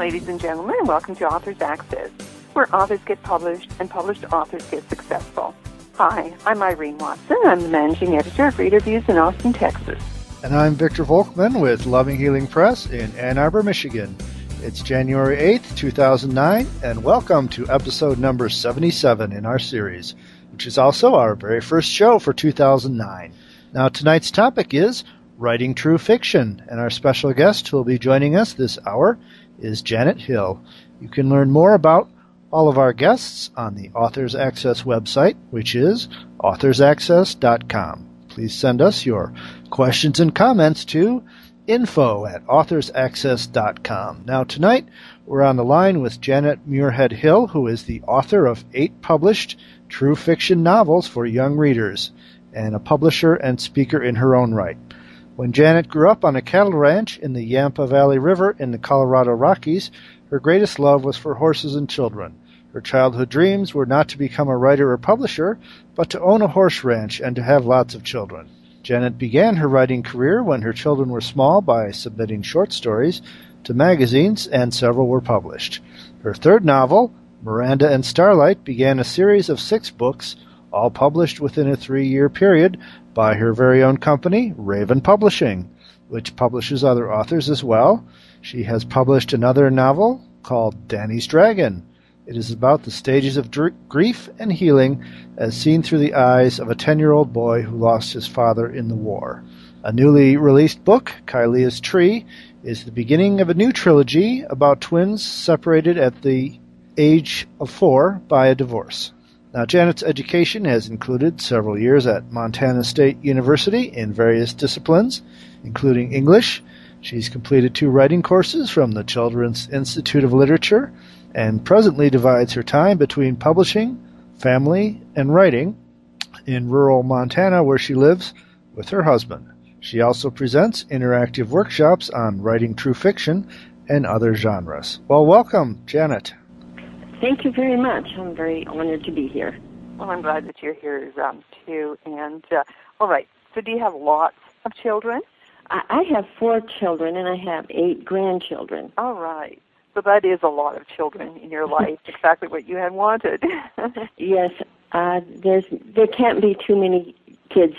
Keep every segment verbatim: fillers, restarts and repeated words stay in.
ladies and gentlemen, and welcome to Authors Access, where authors get published and published authors get successful. Hi, I'm Irene Watson. I'm the managing editor of Reader Views in Austin, Texas. And I'm Victor Volkman with Loving Healing Press in Ann Arbor, Michigan. It's January eighth, two thousand nine, and welcome to episode number seventy-seven in our series, which is also our very first show for two thousand nine. Now, tonight's topic is Writing True Fiction, and our special guest who will be joining us this hour is Janet Hill. You can learn more about all of our guests on the Authors Access website, which is authors access dot com. Please send us your questions and comments to info at authors access dot com. Now, tonight, we're on the line with Janet Muirhead Hill, who is the author of eight published true fiction novels for young readers, and a publisher and speaker in her own right. When Janet grew up on a cattle ranch in the Yampa Valley River in the Colorado Rockies, her greatest love was for horses and children. Her childhood dreams were not to become a writer or publisher, but to own a horse ranch and to have lots of children. Janet began her writing career when her children were small by submitting short stories to magazines, and several were published. Her third novel, Miranda and Starlight, began a series of six books, all published within a three-year period by her very own company, Raven Publishing, which publishes other authors as well. She has published another novel called Danny's Dragon. It is about the stages of dr- grief and healing as seen through the eyes of a ten-year-old boy who lost his father in the war. A newly released book, Kylea's Tree, is the beginning of a new trilogy about twins separated at the age of four by a divorce. Now, Janet's education has included several years at Montana State University in various disciplines, including English. She's completed two writing courses from the Children's Institute of Literature and presently divides her time between publishing, family, and writing in rural Montana, where she lives with her husband. She also presents interactive workshops on writing true fiction and other genres. Well, welcome, Janet. Thank you very much. I'm very honored to be here. Well, I'm glad that you're here um, too. And uh, all right, so do you have lots of children? I, I have four children, and I have eight grandchildren. All right. So that is a lot of children in your life, exactly what you had wanted. Yes, uh, there's there can't be too many kids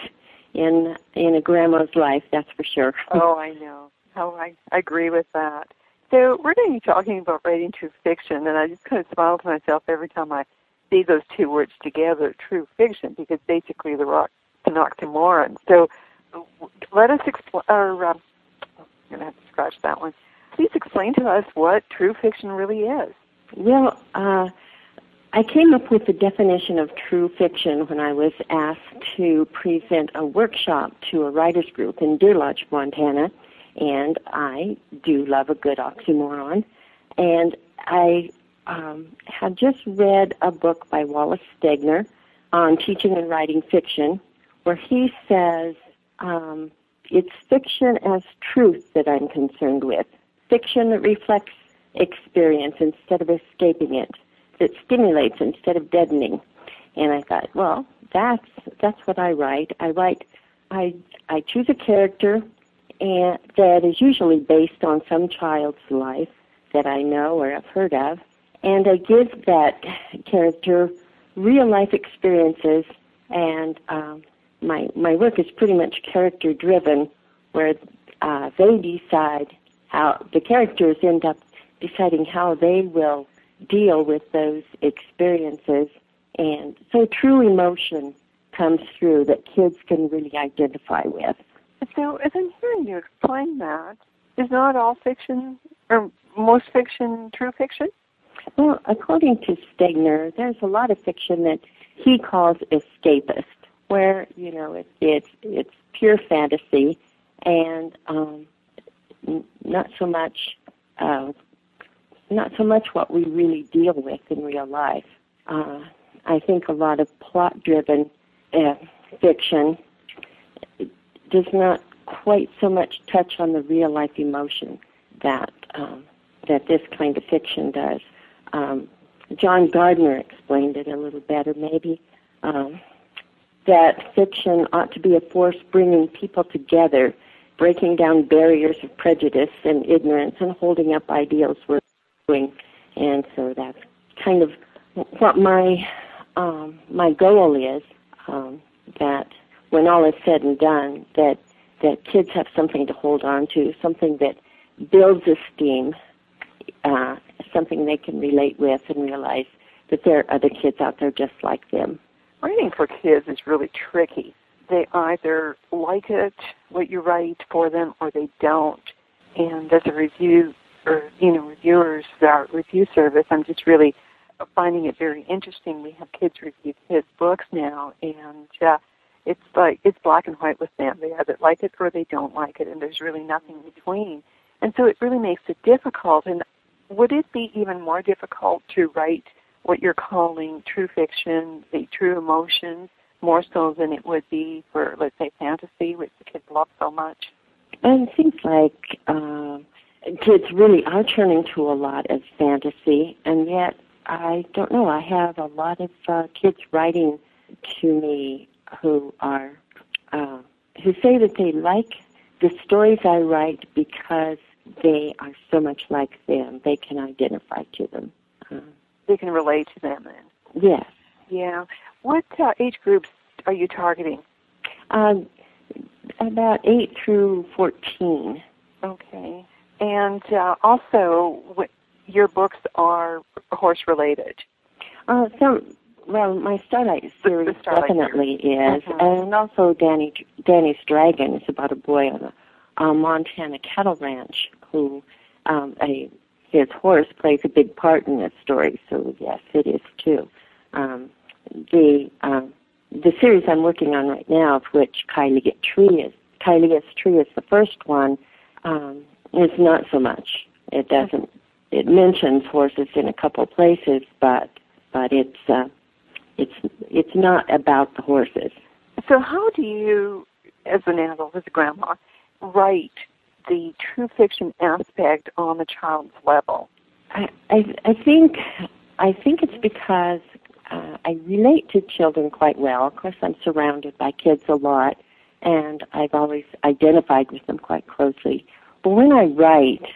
in in a grandma's life, that's for sure. Oh, I know. Oh, I, I agree with that. So we're going to be talking about writing true fiction, and I just kind of smile to myself every time I see those two words together, true fiction, because basically they're an oxymoron. So let us explain, or um, I'm going to have to scratch that one. Please explain to us what true fiction really is. Well, uh, I came up with the definition of true fiction when I was asked to present a workshop to a writers group in Deer Lodge, Montana. And I do love a good oxymoron. And I um, had just read a book by Wallace Stegner on teaching and writing fiction, where he says, um, it's fiction as truth that I'm concerned with. Fiction that reflects experience instead of escaping it, that stimulates instead of deadening. And I thought, well, that's that's what I write. I write, I I choose a character, and that is usually based on some child's life that I know or have heard of, and I give that character real-life experiences, and um, my my work is pretty much character-driven, where uh, they decide how, the characters end up deciding how they will deal with those experiences, and so true emotion comes through that kids can really identify with. So, as I'm hearing you explain that, is not all fiction, or most fiction, true fiction? Well, according to Stegner, there's a lot of fiction that he calls escapist, where, you know, it, it's it's pure fantasy and um, not so much uh, not so much what we really deal with in real life. Uh, I think a lot of plot-driven uh, fiction does not quite so much touch on the real-life emotion that um, that this kind of fiction does. Um, John Gardner explained it a little better, maybe, um, that fiction ought to be a force bringing people together, breaking down barriers of prejudice and ignorance, and holding up ideals worth doing. And so that's kind of what my um, my goal is, um, that when all is said and done, that that kids have something to hold on to, something that builds esteem, uh, something they can relate with and realize that there are other kids out there just like them. Writing for kids is really tricky. They either like it, what you write for them, or they don't. And as a review, or, you know, reviewers, our review service, I'm just really finding it very interesting. We have kids review kids' books now, and uh, it's like, it's black and white with them. They either like it or they don't like it, and there's really nothing between. And so it really makes it difficult. And would it be even more difficult to write what you're calling true fiction, the true emotions, more so than it would be for, let's say, fantasy, which the kids love so much? And things like uh, kids really are turning to a lot of fantasy, and yet I don't know, I have a lot of uh, kids writing to me who are uh, who say that they like the stories I write because they are so much like them. They can identify to them. Uh, They can relate to them then. Yes. Yeah. What uh, age groups are you targeting? Um, about eight through fourteen. Okay. And uh, also, what, your books are horse-related. Uh, some, well, my Starlight series the Starlight definitely series. is, Mm-hmm. and also Danny Danny's Dragon is about a boy on a, a Montana cattle ranch who um, a his horse plays a big part in this story. So yes, it is too. Um, the um, the series I'm working on right now, of which Kylie Tree is Kylie Tree is the first one, um, is not so much. It doesn't. It mentions horses in a couple places, but but it's uh, it's it's not about the horses. So how do you, as an adult, as a grandma, write the true fiction aspect on the child's level? I I, I think I think it's because uh, I relate to children quite well. Of course, I'm surrounded by kids a lot, and I've always identified with them quite closely. But when I write,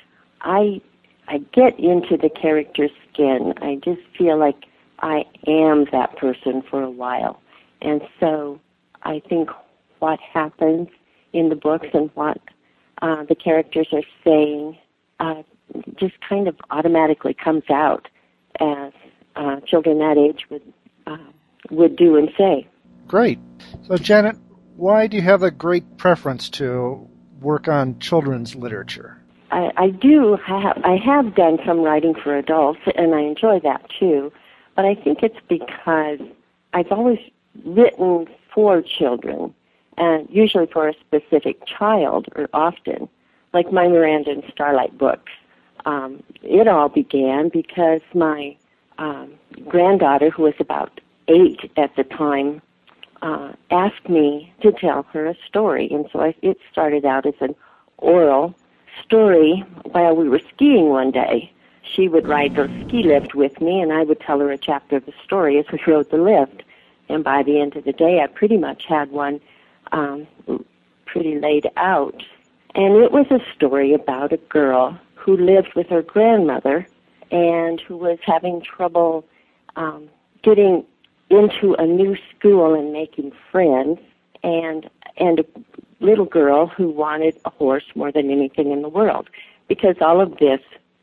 I I get into the character's skin. I just feel like I am that person for a while. And so I think what happens in the books and what uh, the characters are saying uh, just kind of automatically comes out as uh, children that age would uh, would do and say. Great. So, Janet, why do you have a great preference to work on children's literature? I, I do have, I have done some writing for adults, and I enjoy that too, but I think it's because I've always written for children, and usually for a specific child, or often, like my Miranda and Starlight books. Um, it all began because my um, granddaughter, who was about eight at the time, uh, asked me to tell her a story, and so I, it started out as an oral story while we were skiing one day. She would ride the ski lift with me, and I would tell her a chapter of the story as we rode the lift. And by the end of the day, I pretty much had one um, pretty laid out. And it was a story about a girl who lived with her grandmother and who was having trouble um, getting into a new school and making friends, and and a little girl who wanted a horse more than anything in the world, because all of this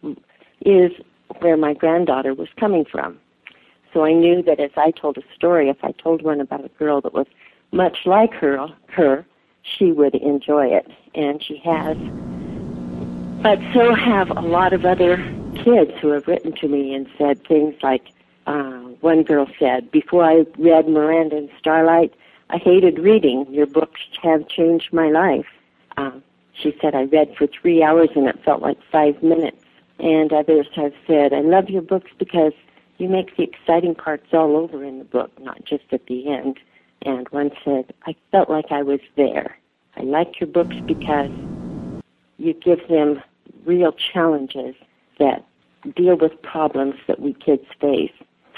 is where my granddaughter was coming from. So I knew that as I told a story, if I told one about a girl that was much like her, her, she would enjoy it, and she has. But so have a lot of other kids who have written to me and said things like, uh, one girl said, "Before I read Miranda and Starlight, I hated reading. Your books have changed my life." Um, she said, "I read for three hours and it felt like five minutes. And others have said, "I love your books because you make the exciting parts all over in the book, not just at the end." And one said, "I felt like I was there. I like your books because you give them real challenges that deal with problems that we kids face."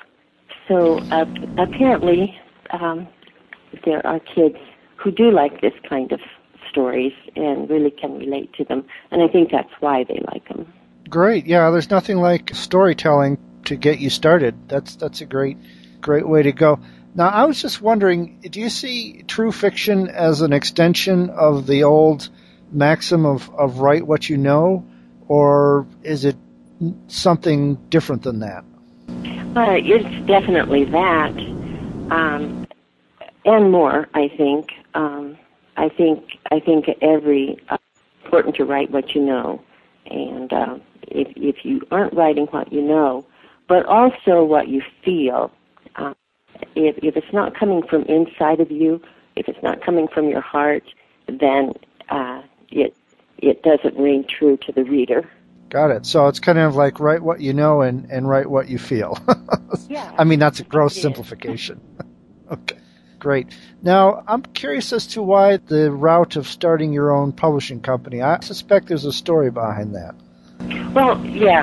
So uh, apparently, um, there are kids who do like this kind of stories and really can relate to them, and I think that's why they like them. Great. Yeah, there's nothing like storytelling to get you started. That's that's a great great way to go. Now, I was just wondering, do you see true fiction as an extension of the old maxim of, of write what you know, or is it something different than that? Uh, it's definitely that, um, and more, I think. Um, I think I think every uh, important to write what you know, and uh, if if you aren't writing what you know, but also what you feel. Uh, if if it's not coming from inside of you, if it's not coming from your heart, then uh, it it doesn't ring true to the reader. Got it. So it's kind of like write what you know and, and write what you feel. Yeah. I mean, that's a gross simplification. Okay, great. Now, I'm curious as to why the route of starting your own publishing company. I suspect there's a story behind that. Well, yeah.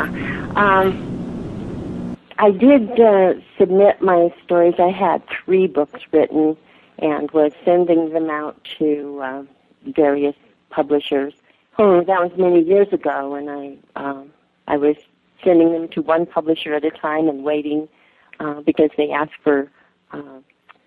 Um, I did uh, submit my stories. I had three books written and was sending them out to uh, various publishers. Oh, that was many years ago, and I um, I was sending them to one publisher at a time and waiting uh, because they asked for uh,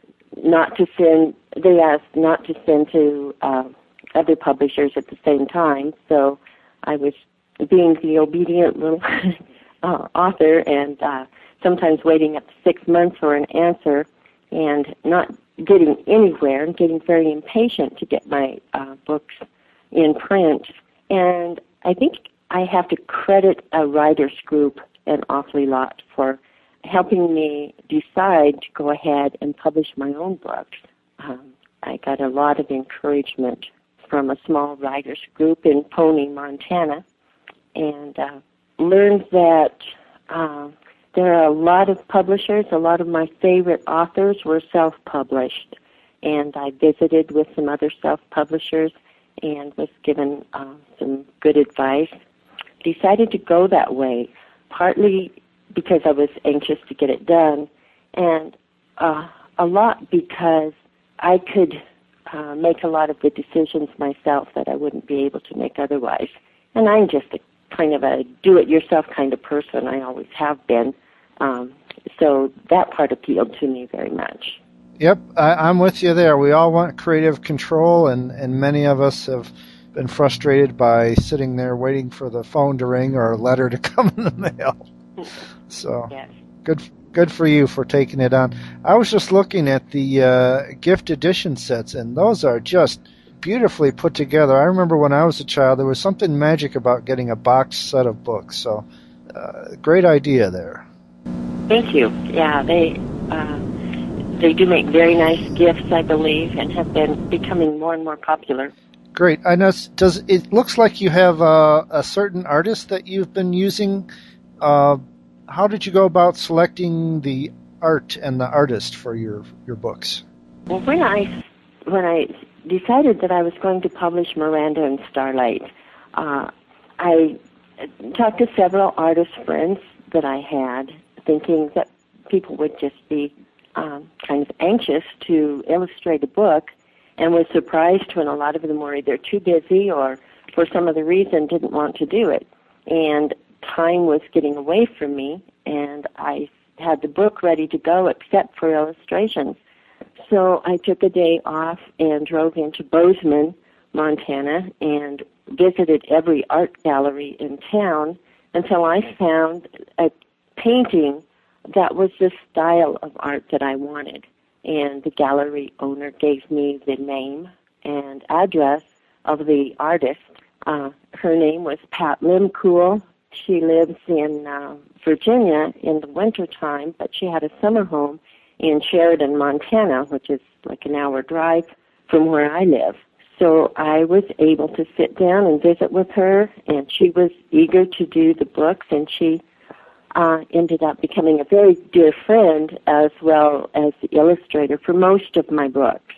not to send. They asked not to send to uh, other publishers at the same time. So I was being the obedient little uh, author, and uh, sometimes waiting up to six months for an answer, and not getting anywhere, and getting very impatient to get my uh, books in print. And I think I have to credit a writers group an awfully lot for helping me decide to go ahead and publish my own books. Um, I got a lot of encouragement from a small writers group in Pony, Montana, and uh, learned that uh, there are a lot of publishers. A lot of my favorite authors were self-published, and I visited with some other self-publishers and was given uh, some good advice. Decided to go that way, partly because I was anxious to get it done, and uh, a lot because I could uh, make a lot of the decisions myself that I wouldn't be able to make otherwise. And I'm just a kind of a do-it-yourself kind of person. I always have been. Um, so that part appealed to me very much. Yep, I, I'm with you there. We all want creative control, and, and many of us have been frustrated by sitting there waiting for the phone to ring or a letter to come in the mail. So yes. good good for you for taking it on. I was just looking at the uh, gift edition sets, and those are just beautifully put together. I remember when I was a child, there was something magic about getting a boxed set of books. So uh, great idea there. Thank you. Yeah, they... Uh, They do make very nice gifts, I believe, and have been becoming more and more popular. Great. I know. Does it looks like you have a, a certain artist that you've been using? Uh, how did you go about selecting the art and the artist for your, your books? Well, when I when I decided that I was going to publish Miranda and Starlight, uh, I talked to several artist friends that I had, thinking that people would just be Um, kind of anxious to illustrate a book, and was surprised when a lot of them were either too busy or for some other reason didn't want to do it. And time was getting away from me, and I had the book ready to go except for illustrations. So I took a day off and drove into Bozeman, Montana, and visited every art gallery in town until I found a painting that was the style of art that I wanted. And the gallery owner gave me the name and address of the artist. Uh, her name was Pat Limcool. She lives in uh, Virginia in the wintertime, but she had a summer home in Sheridan, Montana, which is like an hour drive from where I live. So I was able to sit down and visit with her, and she was eager to do the books, and she Uh, ended up becoming a very dear friend as well as the illustrator for most of my books.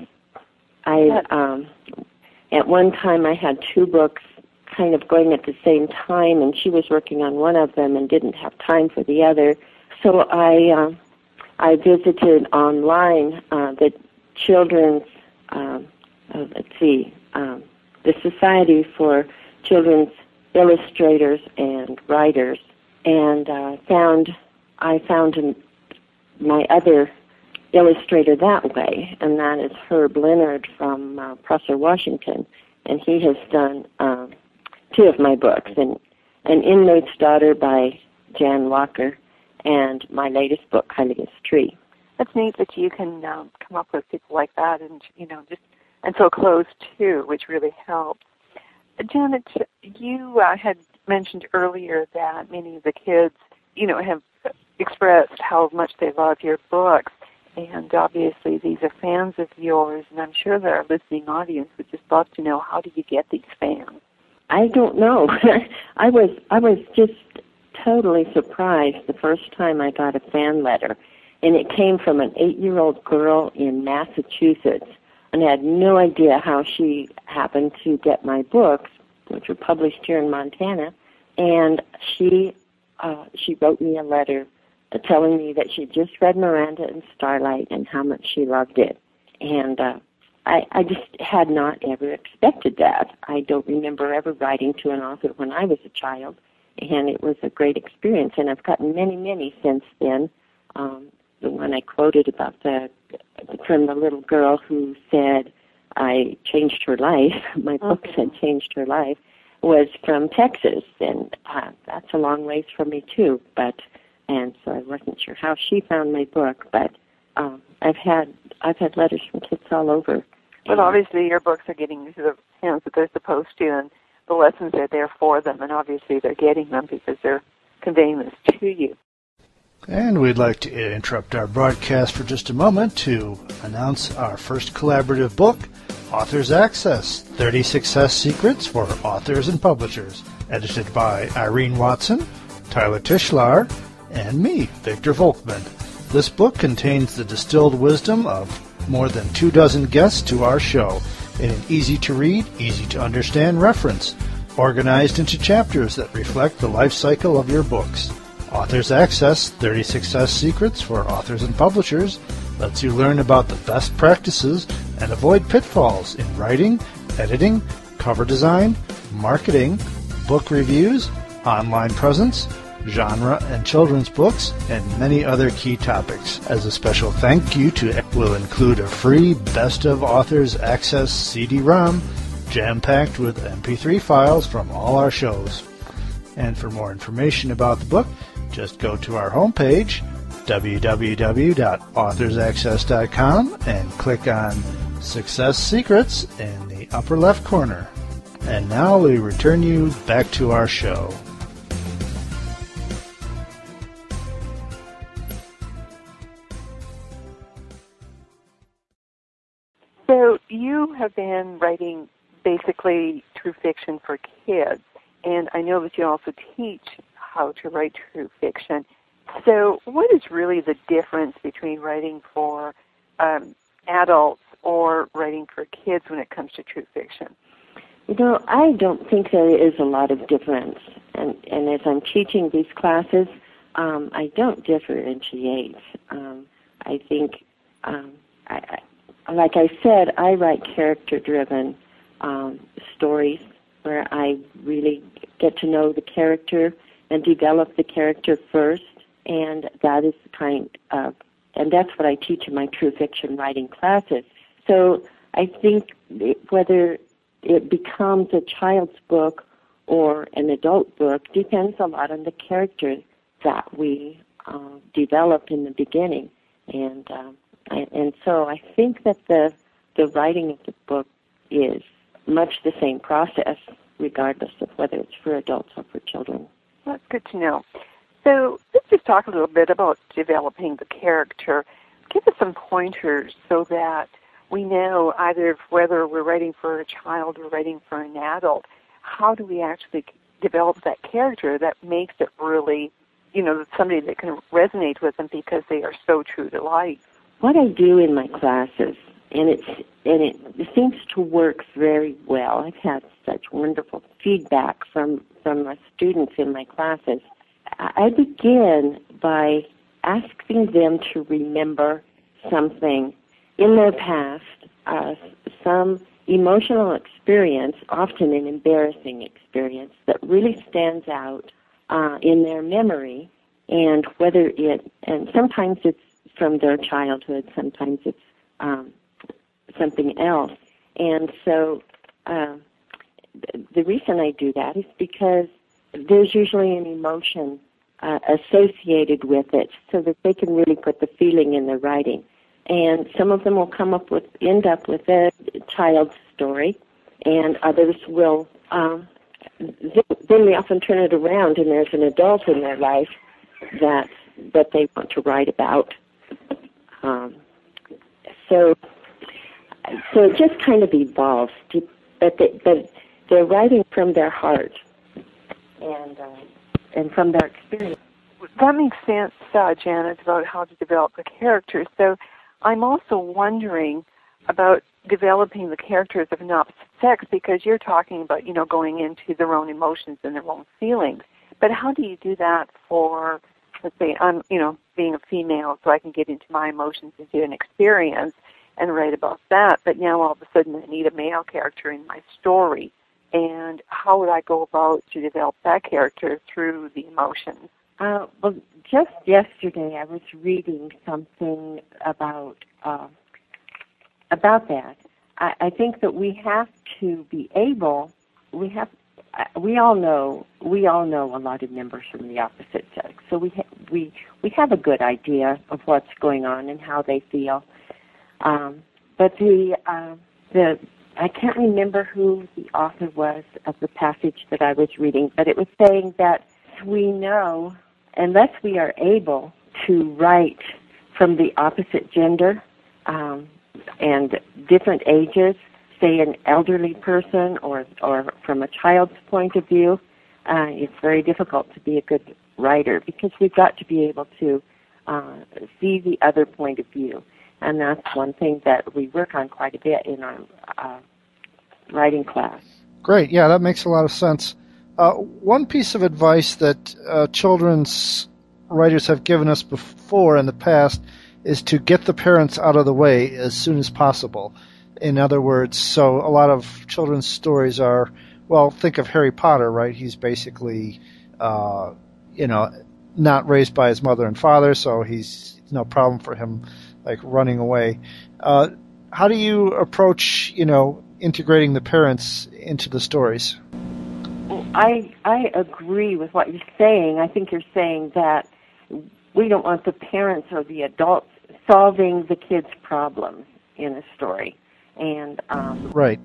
I um, at one time I had two books kind of going at the same time, and she was working on one of them and didn't have time for the other. So I uh, I visited online uh, the children's um, uh, let's see um, the Society for Children's illustrators and writers, and uh, found I found an, my other illustrator that way, and that is Herb Leonard from uh, Prosser, Washington, and he has done uh, two of my books, and An Inmate's Daughter by Jan Walker, and my latest book, Hiligus Tree. That's neat that you can um, come up with people like that, and you know, just and so close too, which really helps. Janet, you uh, had mentioned earlier that many of the kids, you know, have expressed how much they love your books. And obviously these are fans of yours, and I'm sure that our listening audience would just love to know, how do you get these fans? I don't know. I was I was just totally surprised the first time I got a fan letter, and it came from an eight-year-old girl in Massachusetts, and I had no idea how she happened to get my books, which were published here in Montana, and she uh, she wrote me a letter telling me that she just read Miranda and Starlight and how much she loved it. And uh, I, I just had not ever expected that. I don't remember ever writing to an author when I was a child, and it was a great experience. And I've gotten many, many since then. Um, the one I quoted about the from the little girl who said, I changed her life, my okay. books had changed her life, was from Texas. And uh, that's a long ways from me, too. But And so I wasn't sure how she found my book, but um, I've had I've had letters from kids all over. But obviously your books are getting into the hands that they're supposed to, and the lessons are there for them, and obviously they're getting them because they're conveying this to you. And we'd like to interrupt our broadcast for just a moment to announce our first collaborative book, Authors Access, thirty Success Secrets for Authors and Publishers, edited by Irene Watson, Tyler Tischlar, and me, Victor Volkman. This book contains the distilled wisdom of more than two dozen guests to our show in an easy-to-read, easy-to-understand reference, organized into chapters that reflect the life cycle of your books. Authors Access, thirty Success Secrets for Authors and Publishers, lets you learn about the best practices and avoid pitfalls in writing, editing, cover design, marketing, book reviews, online presence, genre and children's books, and many other key topics. As a special thank you to will include a free Best of Authors Access C D ROM, jam-packed with M P three files from all our shows. And for more information about the book, just go to our homepage, w w w dot authors access dot com, and click on Success Secrets in the upper left corner. And now we return you back to our show. So you have been writing basically true fiction for kids, and I know that you also teach how to write true fiction. So what is really the difference between writing for um, adults or writing for kids when it comes to true fiction? You know, I don't think there is a lot of difference. And, and as I'm teaching these classes, um, I don't differentiate. Um, I think, um, I, I, like I said, I write character-driven um, stories where I really get to know the character and develop the character first, and that is the kind of, and that's what I teach in my true fiction writing classes. So I think whether it becomes a child's book or an adult book depends a lot on the character that we uh, develop in the beginning. And um, I, and so I think that the the writing of the book is much the same process, regardless of whether it's for adults or for children. That's good to know. So let's just talk a little bit about developing the character. Give us some pointers so that we know either whether we're writing for a child or writing for an adult, how do we actually develop that character that makes it really, you know, somebody that can resonate with them because they are so true to life? What I do in my classes, and it's and it seems to work very well. I've had such wonderful feedback from from my students in my classes. I begin by asking them to remember something in their past, uh, some emotional experience, often an embarrassing experience, that really stands out uh, in their memory, and whether it, and sometimes it's from their childhood, sometimes it's um, something else. And so uh, the reason I do that is because there's usually an emotion uh, associated with it, so that they can really put the feeling in their writing. And some of them will come up with, end up with a child's story, and others will, um, then they often turn it around, and there's an adult in their life that that they want to write about. Um, so, so it just kind of evolves, to, but they, but they're writing from their heart and uh, and from their experience. That makes sense, uh, Janet, about how to develop the characters. So I'm also wondering about developing the characters of an opposite sex, because you're talking about, you know, going into their own emotions and their own feelings. But how do you do that for, let's say, I'm, you know, being a female, so I can get into my emotions into an experience and write about that, but now all of a sudden I need a male character in my story. And how would I go about to develop that character through the emotions? Uh, well, just yesterday I was reading something about uh, about that. I, I think that we have to be able. We have. We all know. We all know a lot of members from the opposite sex, so we ha- we we have a good idea of what's going on and how they feel. Um, but the uh, the I can't remember who the author was of the passage that I was reading, but it was saying that we know, unless we are able to write from the opposite gender um, and different ages, say an elderly person or, or from a child's point of view, uh, it's very difficult to be a good writer, because we've got to be able to uh, see the other point of view. And that's one thing that we work on quite a bit in our uh, writing class. Great. Yeah, that makes a lot of sense. Uh, one piece of advice that uh, children's writers have given us before in the past is to get the parents out of the way as soon as possible. In other words, so a lot of children's stories are, well, think of Harry Potter, right? He's basically, uh, you know, not raised by his mother and father, so he's no problem for him, like, running away. Uh, how do you approach, you know, integrating the parents into the stories? I I agree with what you're saying. I think you're saying that we don't want the parents or the adults solving the kids' problems in a story, and um, right,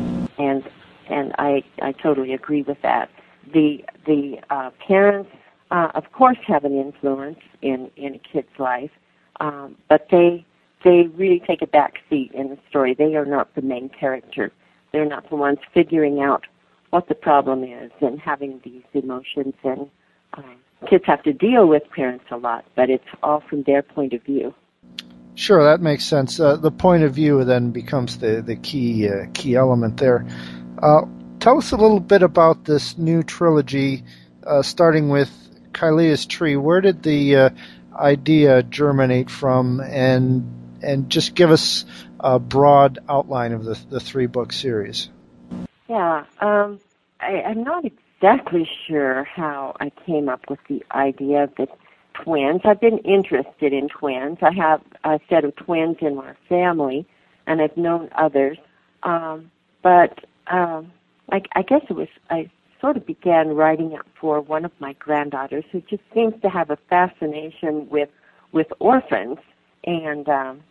and and I I totally agree with that. The the uh, parents, uh, of course, have an influence in in a kid's life, um, but they they really take a back seat in the story. They are not the main character. They're not the ones figuring out what the problem is and having these emotions. And um, kids have to deal with parents a lot, but it's all from their point of view. Sure, that makes sense. Uh, the point of view then becomes the, the key uh, key element there. Uh, tell us a little bit about this new trilogy, uh, starting with Kylea's Tree. Where did the uh, idea germinate from, and and just give us a broad outline of the, the three-book series? Yeah, um, I, I'm not exactly sure how I came up with the idea of the twins. I've been interested in twins. I have a set of twins in my family, and I've known others. Um, but um, I, I guess it was, I sort of began writing it for one of my granddaughters, who just seems to have a fascination with, with orphans. And um,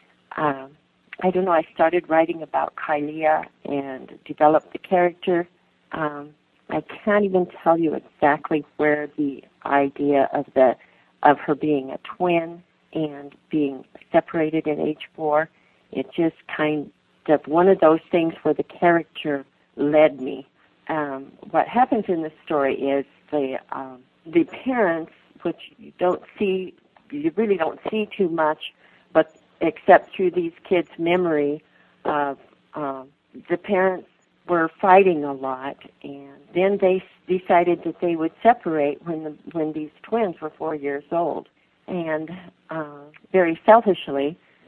um, I don't know, I started writing about Kylea and developed the character. Um, I can't even tell you exactly where the idea of the of her being a twin and being separated at age four, it just kind of one of those things where the character led me. Um, what happens in the story is the um, the parents, which you don't see, you really don't see too much, but except through these kids' memory of um, the parents were fighting a lot, and then they decided that they would separate when the, when these twins were four years old. And uh, very selfishly,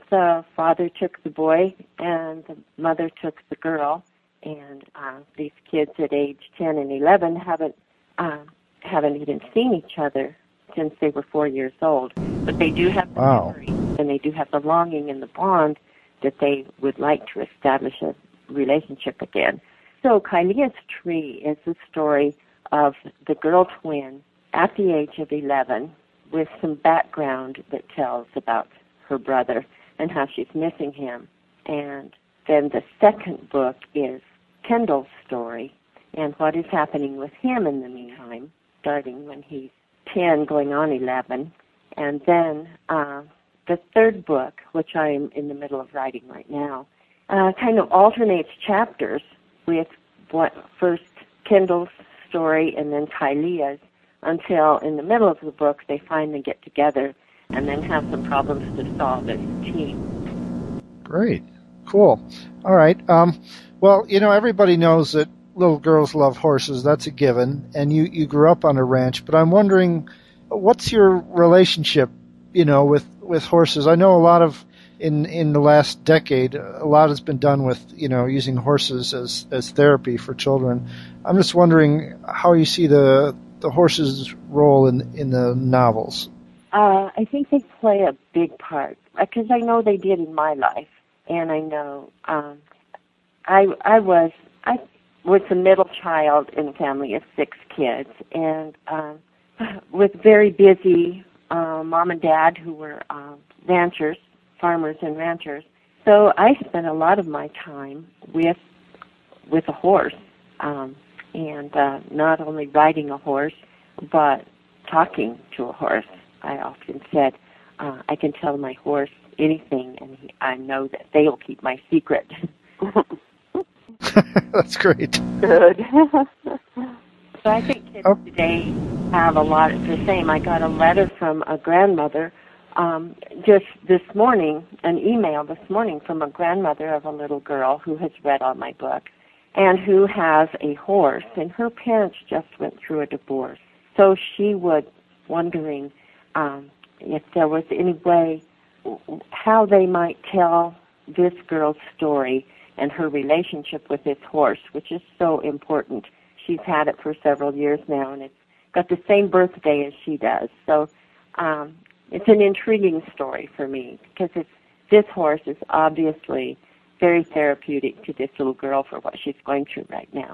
the father took the boy and the mother took the girl, and uh, these kids at age ten and eleven haven't uh, haven't even seen each other since they were four years old. But they do have the Wow. memory, and they do have the longing and the bond that they would like to establish a relationship again. So Kylea's Tree is the story of the girl twin at the age of eleven with some background that tells about her brother and how she's missing him. And then the second book is Kendall's story and what is happening with him in the meantime, starting when he's ten, going on eleven. And then uh, the third book, which I am in the middle of writing right now, uh, kind of alternates chapters with what first Kendall's story and then Kylea's, until in the middle of the book they finally get together and then have some problems to solve as a team. Great. Cool. All right. Um, well, you know, everybody knows that little girls love horses. That's a given. And you, you grew up on a ranch. But I'm wondering, what's your relationship, you know, with, with horses? I know a lot of, in, in the last decade, a lot has been done with, you know, using horses as, as therapy for children. I'm just wondering how you see the the horses' role in in the novels. Uh, I think they play a big part, because I know they did in my life, and I know um, I I was I was the middle child in a family of six kids, and um, with very busy uh, mom and dad who were uh, ranchers, farmers and ranchers. So I spent a lot of my time with with a horse. Um, and uh, not only riding a horse, but talking to a horse. I often said, uh, I can tell my horse anything, and he, I know that they will keep my secret. That's great. Good. So I think kids oh. today have a lot of the same. I got a letter from a grandmother um, just this morning, an email this morning from a grandmother of a little girl who has read all my book, and who has a horse, and her parents just went through a divorce. So she was wondering um, if there was any way, how they might tell this girl's story and her relationship with this horse, which is so important. She's had it for several years now, and it's got the same birthday as she does. So um, it's an intriguing story for me, because it's, this horse is obviously very therapeutic to this little girl for what she's going through right now.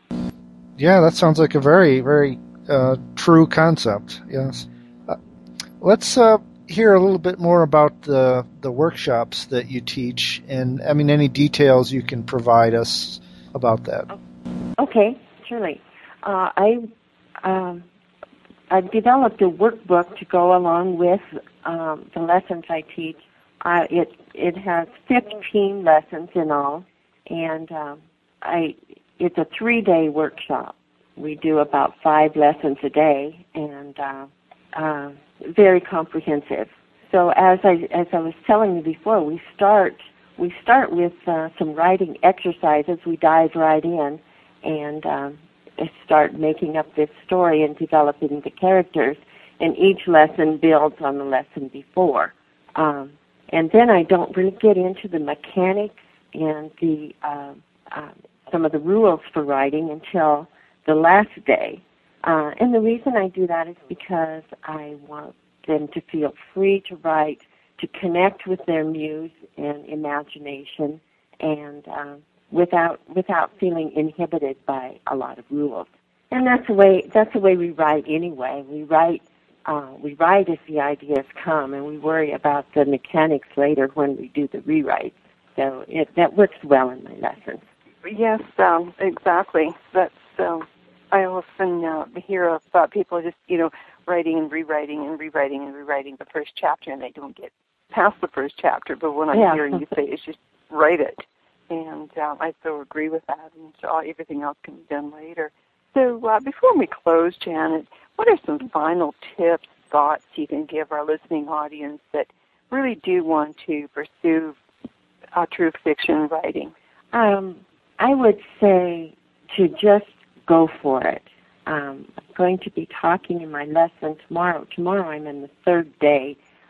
Yeah, that sounds like a very, very uh, true concept, yes. Uh, let's uh, hear a little bit more about the the workshops that you teach, and, I mean, any details you can provide us about that. Okay, surely. Uh, I, um, I've developed a workbook to go along with um, the lessons I teach. Uh, it it has fifteen lessons in all, and um, I it's a three-day workshop. We do about five lessons a day, and uh, uh, very comprehensive. So as I as I was telling you before, we start we start with uh, some writing exercises. We dive right in and um, start making up this story and developing the characters, and each lesson builds on the lesson before. Um, And then I don't really get into the mechanics and the uh, uh, some of the rules for writing until the last day. Uh, and the reason I do that is because I want them to feel free to write, to connect with their muse and imagination, and uh, without without feeling inhibited by a lot of rules. And that's the way that's the way we write anyway. We write uh, we write as the ideas come, and we worry about the mechanics later when we do the rewrites. So it, that works well in my lessons. Yes, um, exactly. That's um, I often uh, hear about people just you know writing and rewriting and rewriting and rewriting the first chapter, and they don't get past the first chapter. But when I'm yeah. hearing you say it's just write it, and um, I so agree with that. And so everything else can be done later. So uh, before we close, Janet, what are some final tips, thoughts you can give our listening audience that really do want to pursue uh, true fiction writing? Um, I would say to just go for it. Um, I'm going to be talking in my lesson tomorrow. Tomorrow I'm in the third day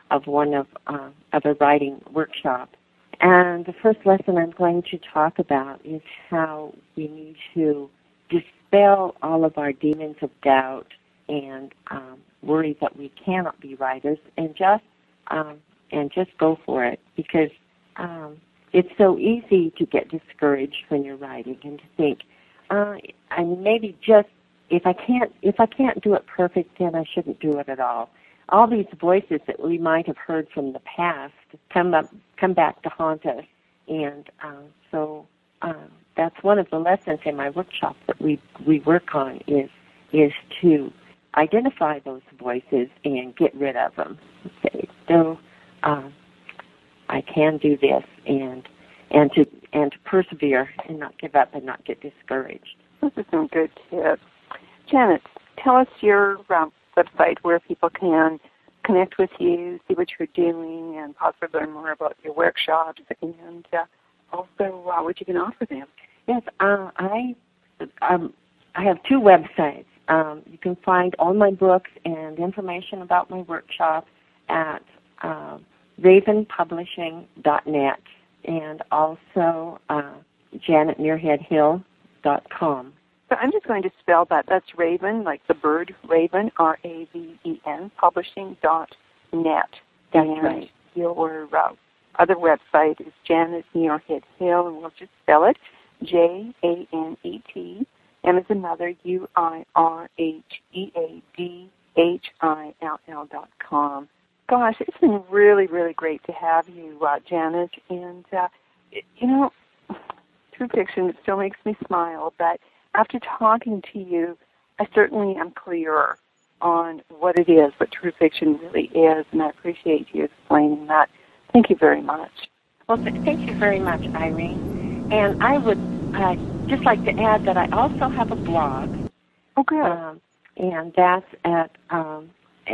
of one of uh, of a writing workshop. And the first lesson I'm going to talk about is how we need to dispel all of our demons of doubt and um, worry that we cannot be writers, and just um, and just go for it, because um, it's so easy to get discouraged when you're writing and to think, uh, I maybe just if I can't if I can't do it perfect, then I shouldn't do it at all. All these voices that we might have heard from the past come up, come back to haunt us, and uh, so uh, that's one of the lessons in my workshop that we we work on is is to identify those voices and get rid of them. Okay, so uh, I can do this, and and to and to persevere and not give up and not get discouraged. Those are some good tips, Janet. Tell us your um, website where people can connect with you, see what you're doing, and possibly learn more about your workshops, and uh, also uh, what you can offer them. Yes, uh, I um, I have two websites. Um, you can find all my books and information about my workshop at uh, raven publishing dot net and also uh, janet muirhead hill dot com. So I'm just going to spell that. That's Raven, like the bird, Raven, R A V E N, publishing dot net. That's and right. Your uh, other website is Janet Muirhead Hill, and we'll just spell it, J A N E T, M as in mother, U I R H E A D H I L L dot com. Gosh, it's been really, really great to have you, uh, Janet. And, uh, it, you know, true fiction, it still makes me smile, but after talking to you, I certainly am clearer on what it is, what true fiction really is, and I appreciate you explaining that. Thank you very much. Well, th- thank you very much, Irene. And I would uh, just like to add that I also have a blog. Oh, good. Um, and that's at um,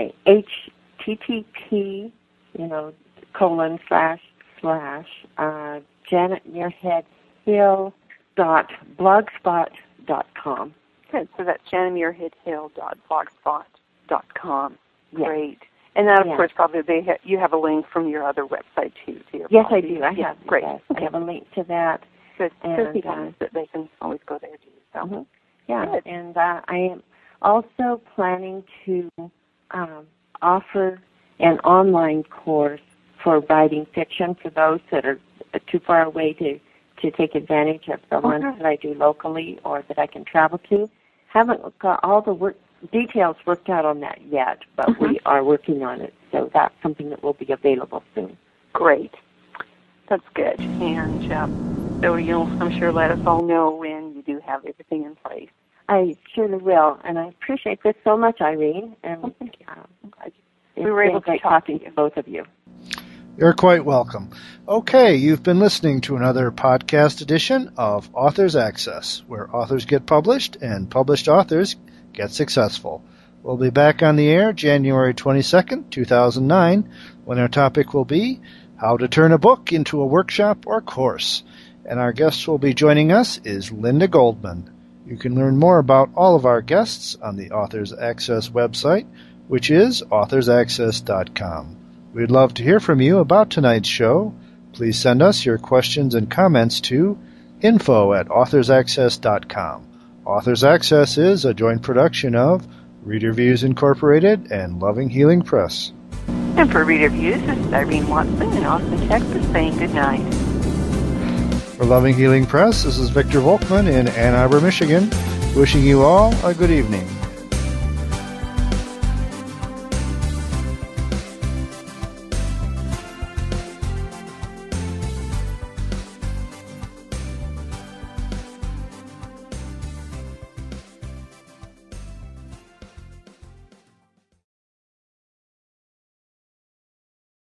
H T T P, you know, colon slash slash uh, Janet Muirhead Hill dot blogspot dot com. Good. So that's janet muirhead hill dot blogspot dot com. Yes. Great. And that, of yes. course, probably they ha- you have a link from your other website, too. To your yes, blog. I do. I yeah, have. Great. Yes. Okay. I have a link to that. Good. And, so people uh, that they can always go there, too. So. Mm-hmm. Yeah. Good. And uh, I am also planning to um, offer an online course for writing fiction for those that are too far away to, to take advantage of the okay. ones that I do locally or that I can travel to. Haven't got all the work details worked out on that yet, but mm-hmm. we are working on it, so that's something that will be available soon. Great. That's good. And um, so you'll, I'm sure, let us all know when you do have everything in place. I surely will, and I appreciate this so much, Irene. And well, thank you. Um, I'm glad you, we were able to great talk talking to, you. to both of you. You're quite welcome. Okay, you've been listening to another podcast edition of Authors Access, where authors get published and published authors get successful. We'll be back on the air January twenty-second, two thousand nine, when our topic will be How to Turn a Book into a Workshop or Course. And our guest who will be joining us is Linda Goldman. You can learn more about all of our guests on the Authors Access website, which is authors access dot com. We'd love to hear from you about tonight's show. Please send us your questions and comments to info at authors access dot com. Authors Access is a joint production of Reader Views Incorporated and Loving Healing Press. And for Reader Views, this is Irene Watson in Austin, Texas, saying good night. For Loving Healing Press, this is Victor Volkman in Ann Arbor, Michigan, wishing you all a good evening.